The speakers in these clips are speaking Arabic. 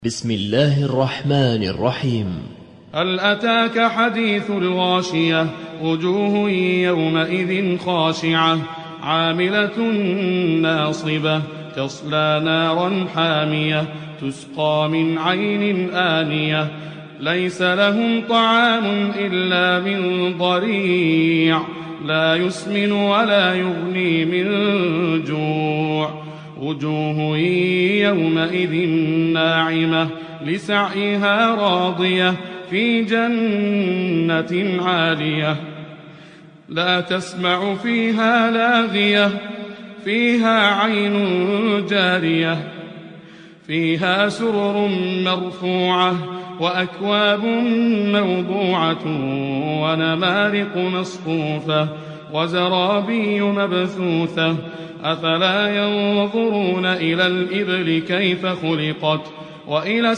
بسم الله الرحمن الرحيم. هل أتاك حديث الغاشية وجوه يومئذ خاشعة عاملة ناصبة تصلى نارا حامية تسقى من عين آنية ليس لهم طعام إلا من ضريع لا يسمن ولا يغني من جوع وجوه يومئذ ناعمة لسعيها راضية في جنة عالية لا تسمع فيها لاغية فيها عين جارية فيها سرر مرفوعة وأكواب موضوعة ونمارق مصفوفة وزرابي مبثوثة أفلا ينظرون إلى الإبل كيف خلقت وإلى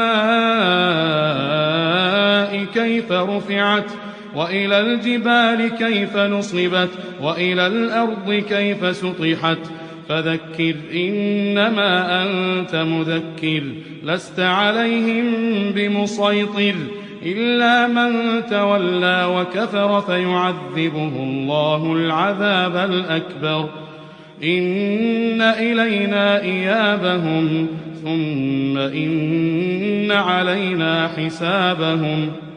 السماء كيف رفعت وإلى الجبال كيف نصبت وإلى الأرض كيف سطحت فذكر إنما أنت مذكر لست عليهم بمسيطر إلا من تولى وكفر فيعذبه الله العذاب الأكبر إن إلينا إيابهم ثم إن علينا حسابهم.